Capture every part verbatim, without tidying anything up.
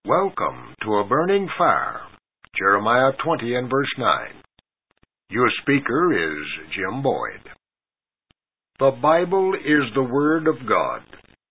Welcome to A Burning Fire, Jeremiah twenty and verse nine. Your speaker is Jim Boyd. The Bible is the Word of God.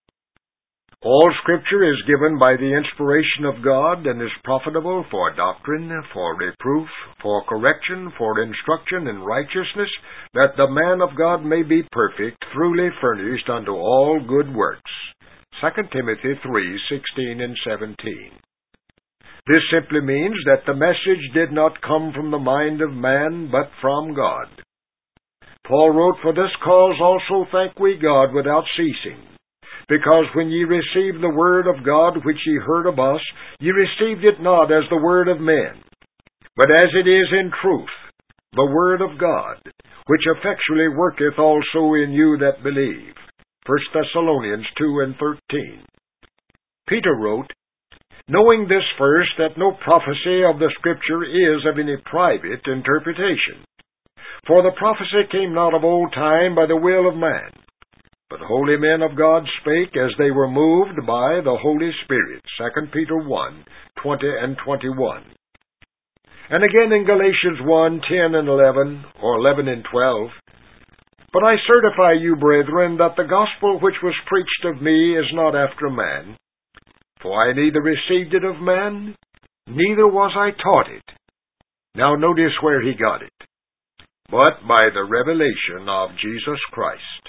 All Scripture is given by the inspiration of God and is profitable for doctrine, for reproof, for correction, for instruction in righteousness, that the man of God may be perfect, truly furnished unto all good works. Second Timothy three, sixteen and seventeen. This simply means that the message did not come from the mind of man, but from God. Paul wrote, For this cause also thank we God without ceasing, because when ye received the word of God which ye heard of us, ye received it not as the word of men, but as it is in truth, the word of God, which effectually worketh also in you that believe. First Thessalonians two and thirteen. Peter wrote, Knowing this first, that no prophecy of the Scripture is of any private interpretation. For the prophecy came not of old time by the will of man, but holy men of God spake as they were moved by the Holy Spirit. Second Peter one, twenty and twenty-one. And again in Galatians one, ten and eleven, or eleven and twelve, But I certify you, brethren, that the gospel which was preached of me is not after man. For I neither received it of man, neither was I taught it. Now notice where he got it. But by the revelation of Jesus Christ.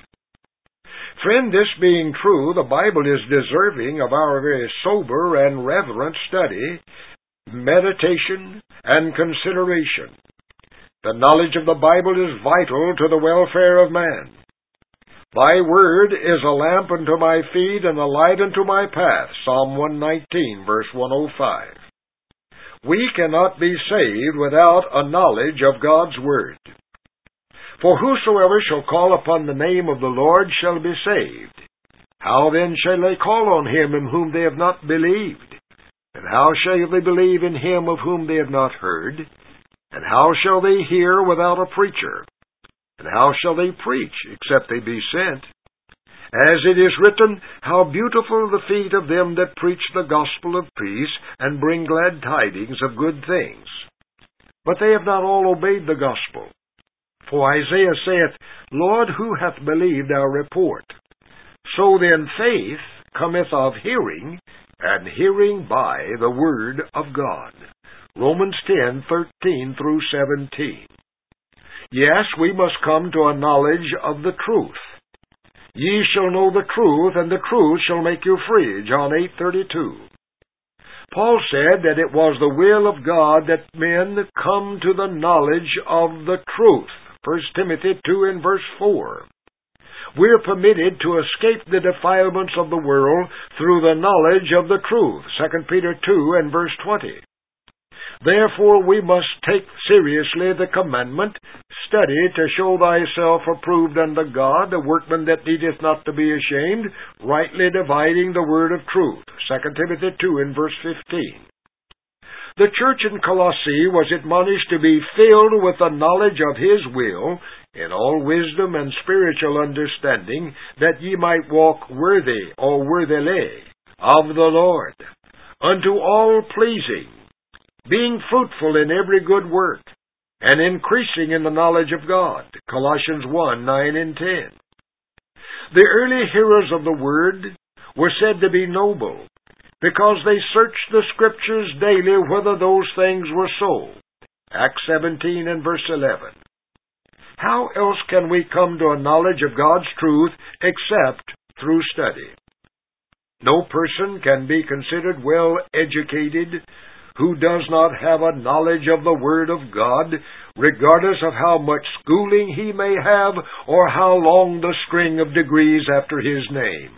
Friend, this being true, the Bible is deserving of our very sober and reverent study, meditation, and consideration. The knowledge of the Bible is vital to the welfare of man. Thy word is a lamp unto my feet and a light unto my path. Psalm one nineteen, verse one oh five. We cannot be saved without a knowledge of God's word. For whosoever shall call upon the name of the Lord shall be saved. How then shall they call on him in whom they have not believed? And how shall they believe in him of whom they have not heard? And how shall they hear without a preacher? And how shall they preach, except they be sent? As it is written, How beautiful the feet of them that preach the gospel of peace, and bring glad tidings of good things. But they have not all obeyed the gospel. For Isaiah saith, Lord, who hath believed our report? So then faith cometh of hearing, and hearing by the word of God. Romans ten, thirteen through seventeen. Yes, we must come to a knowledge of the truth. Ye shall know the truth, and the truth shall make you free. John eight, thirty-two. Paul said that it was the will of God that men come to the knowledge of the truth. First Timothy two and verse four. We are permitted to escape the defilements of the world through the knowledge of the truth. Second Peter two and verse twenty. Therefore we must take seriously the commandment, Study to show thyself approved unto God, a workman that needeth not to be ashamed, rightly dividing the word of truth. Second Timothy two and verse fifteen. The church in Colossae was admonished to be filled with the knowledge of His will, in all wisdom and spiritual understanding, that ye might walk worthy or worthily of the Lord, unto all pleasing, being fruitful in every good work, and increasing in the knowledge of God. Colossians one, nine and ten. The early hearers of the Word were said to be noble, because they searched the Scriptures daily whether those things were so. Acts seventeen and verse eleven. How else can we come to a knowledge of God's truth except through study? No person can be considered well educated who does not have a knowledge of the Word of God, regardless of how much schooling he may have or how long the string of degrees after his name.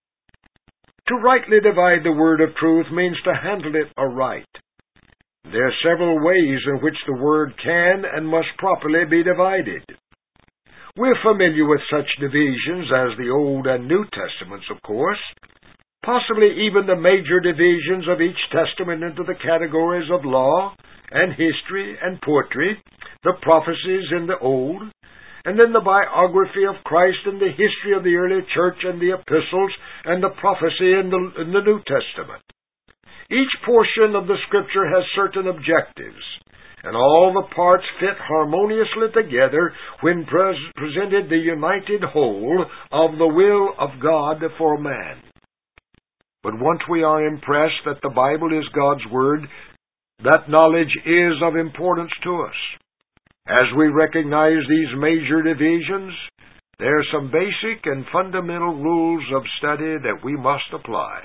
To rightly divide the word of truth means to handle it aright. There are several ways in which the word can and must properly be divided. We're familiar with such divisions as the Old and New Testaments, of course, possibly even the major divisions of each testament into the categories of law and history and poetry, the prophecies in the Old, and then the biography of Christ and the history of the early church and the epistles and the prophecy in the, in the New Testament. Each portion of the Scripture has certain objectives, and all the parts fit harmoniously together when pres presented the united whole of the will of God for man. But once we are impressed that the Bible is God's Word, that knowledge is of importance to us. As we recognize these major divisions, there are some basic and fundamental rules of study that we must apply.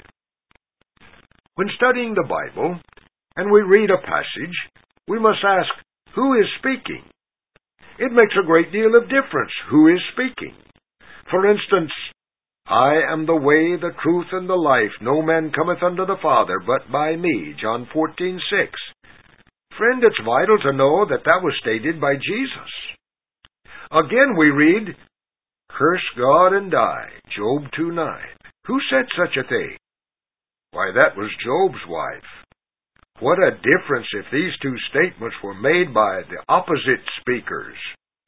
When studying the Bible, and we read a passage, we must ask, who is speaking? It makes a great deal of difference who is speaking. For instance, I am the way, the truth, and the life. No man cometh unto the Father but by me. John fourteen six. Friend, it's vital to know that that was stated by Jesus. Again we read, curse God and die. Job two nine. Who said such a thing? Why, that was Job's wife. What a difference if these two statements were made by the opposite speakers.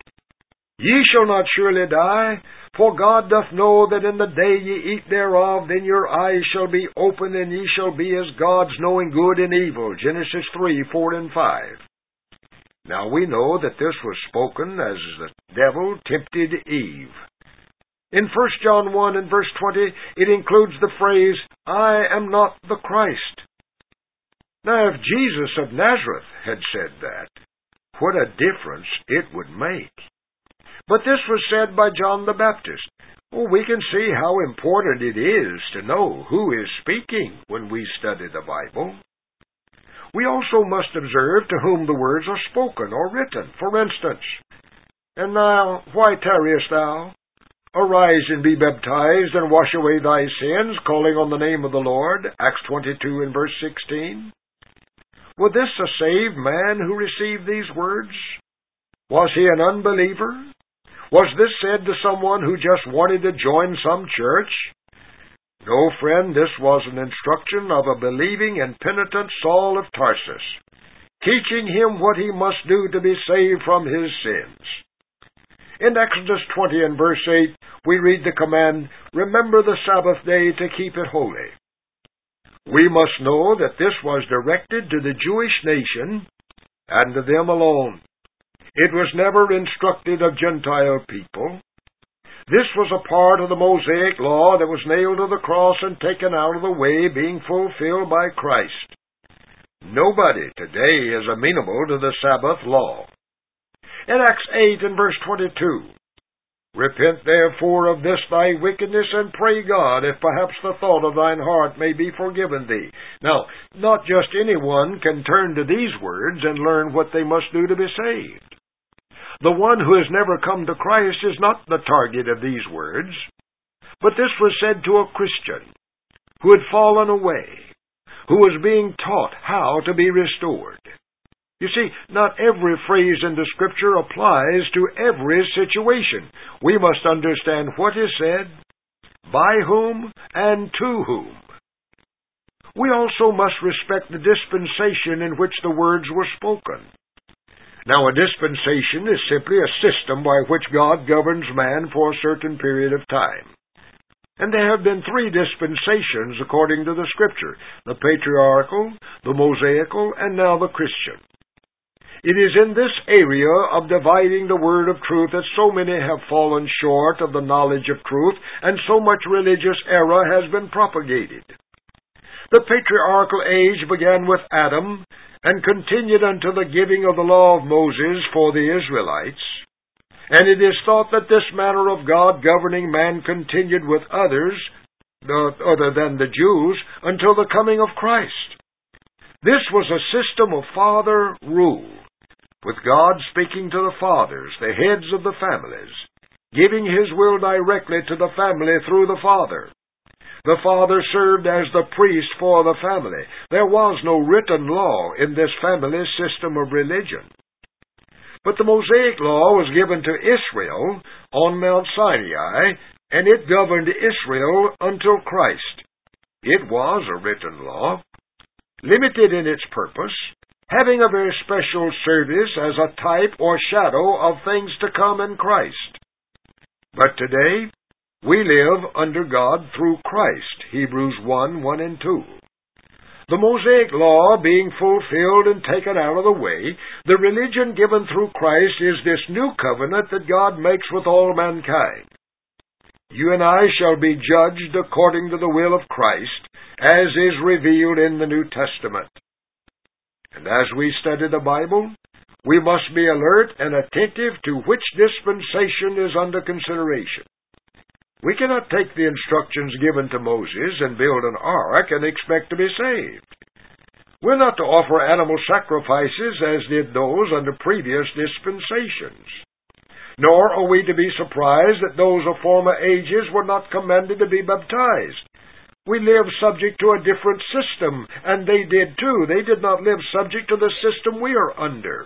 Ye shall not surely die, for God doth know that in the day ye eat thereof, then your eyes shall be opened, and ye shall be as gods, knowing good and evil. Genesis three, four, and five. Now we know that this was spoken as the devil tempted Eve. In First John one and verse twenty, it includes the phrase, I am not the Christ. Now, if Jesus of Nazareth had said that, what a difference it would make. But this was said by John the Baptist. Well, we can see how important it is to know who is speaking when we study the Bible. We also must observe to whom the words are spoken or written. For instance, and now, why tarriest thou? Arise and be baptized, and wash away thy sins, calling on the name of the Lord. Acts twenty-two and verse sixteen. Was this a saved man who received these words? Was he an unbeliever? Was this said to someone who just wanted to join some church? No, friend, this was an instruction of a believing and penitent Saul of Tarsus, teaching him what he must do to be saved from his sins. In Exodus twenty and verse eight, we read the command, remember the Sabbath day to keep it holy. We must know that this was directed to the Jewish nation and to them alone. It was never instructed of Gentile people. This was a part of the Mosaic law that was nailed to the cross and taken out of the way, being fulfilled by Christ. Nobody today is amenable to the Sabbath law. In Acts eight and verse twenty-two, repent therefore of this thy wickedness, and pray God, if perhaps the thought of thine heart may be forgiven thee. Now, not just anyone can turn to these words and learn what they must do to be saved. The one who has never come to Christ is not the target of these words, but this was said to a Christian who had fallen away, who was being taught how to be restored. You see, not every phrase in the Scripture applies to every situation. We must understand what is said, by whom, and to whom. We also must respect the dispensation in which the words were spoken. Now, a dispensation is simply a system by which God governs man for a certain period of time. And there have been three dispensations according to the Scripture, the patriarchal, the Mosaical, and now the Christian. It is in this area of dividing the word of truth that so many have fallen short of the knowledge of truth, and so much religious error has been propagated. The patriarchal age began with Adam, and continued until the giving of the law of Moses for the Israelites. And it is thought that this manner of God governing man continued with others, other than the Jews, until the coming of Christ. This was a system of father rule, with God speaking to the fathers, the heads of the families, giving His will directly to the family through the father. The father served as the priest for the family. There was no written law in this family system of religion. But the Mosaic law was given to Israel on Mount Sinai, and it governed Israel until Christ. It was a written law, limited in its purpose, having a very special service as a type or shadow of things to come in Christ. But today, we live under God through Christ, Hebrews one, one and two. The Mosaic law being fulfilled and taken out of the way, the religion given through Christ is this new covenant that God makes with all mankind. You and I shall be judged according to the will of Christ, as is revealed in the New Testament. And as we study the Bible, we must be alert and attentive to which dispensation is under consideration. We cannot take the instructions given to Moses and build an ark and expect to be saved. We're not to offer animal sacrifices as did those under previous dispensations. Nor are we to be surprised that those of former ages were not commanded to be baptized. We live subject to a different system, and they did too. They did not live subject to the system we are under.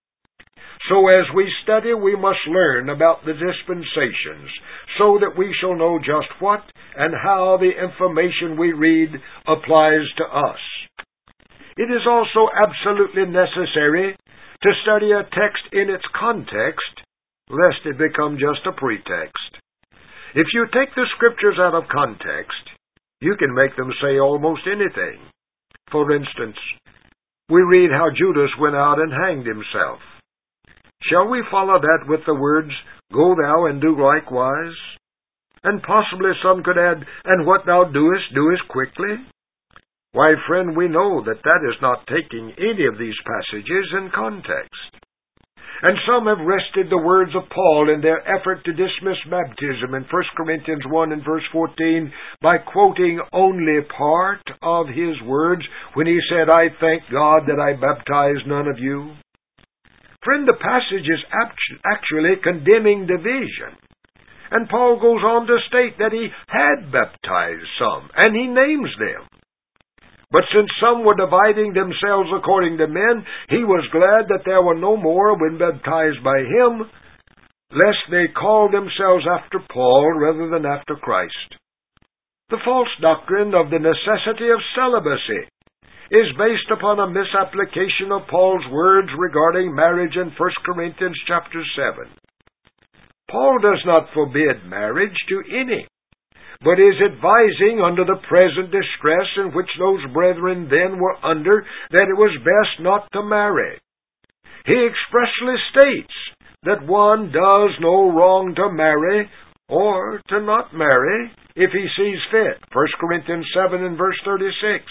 So as we study, we must learn about the dispensations, so that we shall know just what and how the information we read applies to us. It is also absolutely necessary to study a text in its context, lest it become just a pretext. If you take the Scriptures out of context, you can make them say almost anything. For instance, we read how Judas went out and hanged himself. Shall we follow that with the words, "Go thou and do likewise"? And possibly some could add, "And what thou doest, doest quickly"? Why, friend, we know that that is not taking any of these passages in context. And some have wrested the words of Paul in their effort to dismiss baptism in First Corinthians one and verse fourteen by quoting only part of his words when he said, "I thank God that I baptize none of you." Friend, the passage is actually condemning division. And Paul goes on to state that he had baptized some, and he names them. But since some were dividing themselves according to men, he was glad that there were no more when baptized by him, lest they call themselves after Paul rather than after Christ. The false doctrine of the necessity of celibacy is based upon a misapplication of Paul's words regarding marriage in First Corinthians chapter seven. Paul does not forbid marriage to any, but is advising under the present distress in which those brethren then were under that it was best not to marry. He expressly states that one does no wrong to marry or to not marry if he sees fit. First Corinthians seven and verse thirty-six.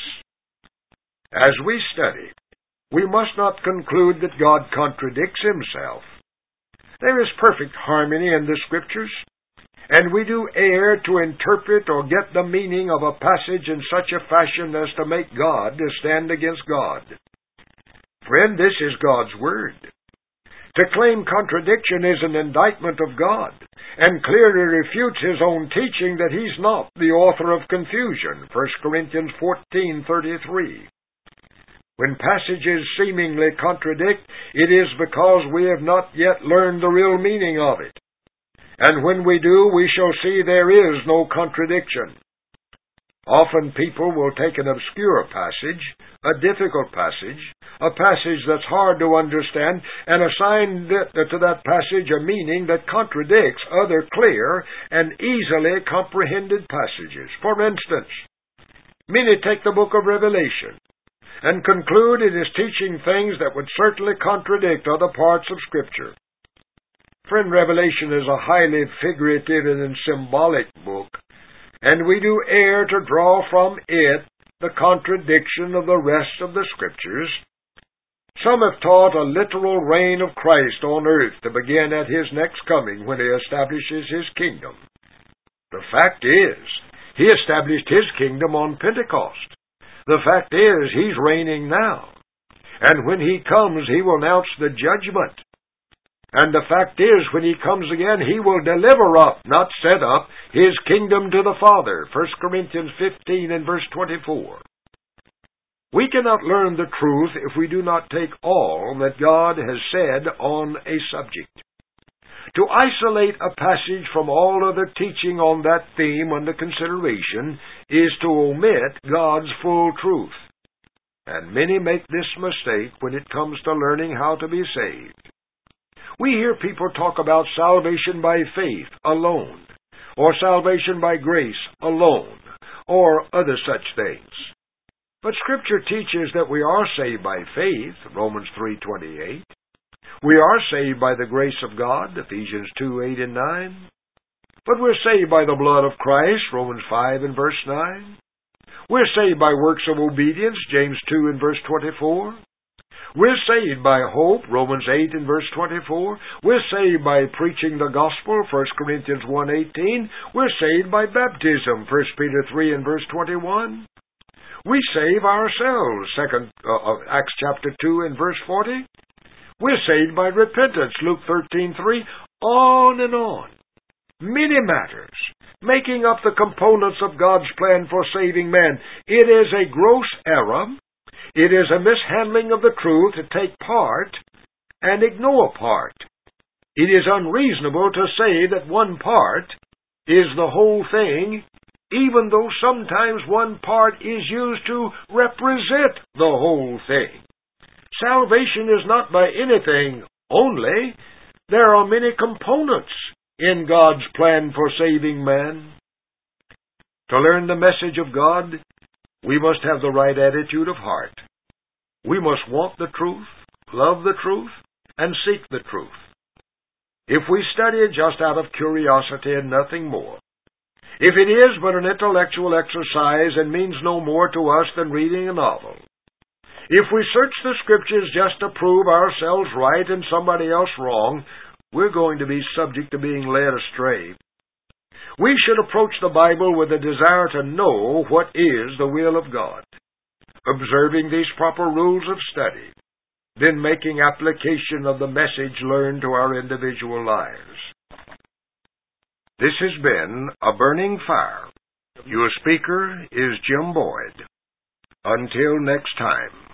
As we study, we must not conclude that God contradicts himself. There is perfect harmony in the Scriptures, and we do err to interpret or get the meaning of a passage in such a fashion as to make God to stand against God. Friend, this is God's Word. To claim contradiction is an indictment of God, and clearly refutes his own teaching that he's not the author of confusion. First Corinthians fourteen thirty-three. When passages seemingly contradict, it is because we have not yet learned the real meaning of it. And when we do, we shall see there is no contradiction. Often people will take an obscure passage, a difficult passage, a passage that's hard to understand, and assign to that passage a meaning that contradicts other clear and easily comprehended passages. For instance, many take the book of Revelation and conclude it is teaching things that would certainly contradict other parts of Scripture. Friend, Revelation is a highly figurative and symbolic book, and we do err to draw from it the contradiction of the rest of the Scriptures. Some have taught a literal reign of Christ on earth to begin at his next coming when he establishes his kingdom. The fact is, he established his kingdom on Pentecost. The fact is, he's reigning now. And when he comes, he will announce the judgment. And the fact is, when he comes again, he will deliver up, not set up, his kingdom to the Father. First Corinthians fifteen and verse twenty-four. We cannot learn the truth if we do not take all that God has said on a subject. To isolate a passage from all other teaching on that theme under consideration is to omit God's full truth. And many make this mistake when it comes to learning how to be saved. We hear people talk about salvation by faith alone, or salvation by grace alone, or other such things. But Scripture teaches that we are saved by faith, Romans three twenty-eight. We are saved by the grace of God, Ephesians two eight and nine. But we're saved by the blood of Christ, Romans five and verse nine. We're saved by works of obedience, James two and verse twenty-four. We're saved by hope, Romans eight and verse twenty-four. We're saved by preaching the gospel, First Corinthians one eighteen. We're saved by baptism, First Peter three and verse twenty-one. We save ourselves, Second uh, Acts chapter two and verse forty. We're saved by repentance, Luke thirteen three. On and on. Many matters, making up the components of God's plan for saving men. It is a gross error. It is a mishandling of the truth to take part and ignore part. It is unreasonable to say that one part is the whole thing, even though sometimes one part is used to represent the whole thing. Salvation is not by anything only. There are many components in God's plan for saving man. To learn the message of God, we must have the right attitude of heart. We must want the truth, love the truth, and seek the truth. If we study it just out of curiosity and nothing more, if it is but an intellectual exercise and means no more to us than reading a novel, if we search the Scriptures just to prove ourselves right and somebody else wrong, we're going to be subject to being led astray. We should approach the Bible with a desire to know what is the will of God, observing these proper rules of study, then making application of the message learned to our individual lives. This has been A Burning Fire. Your speaker is Jim Boyd. Until next time.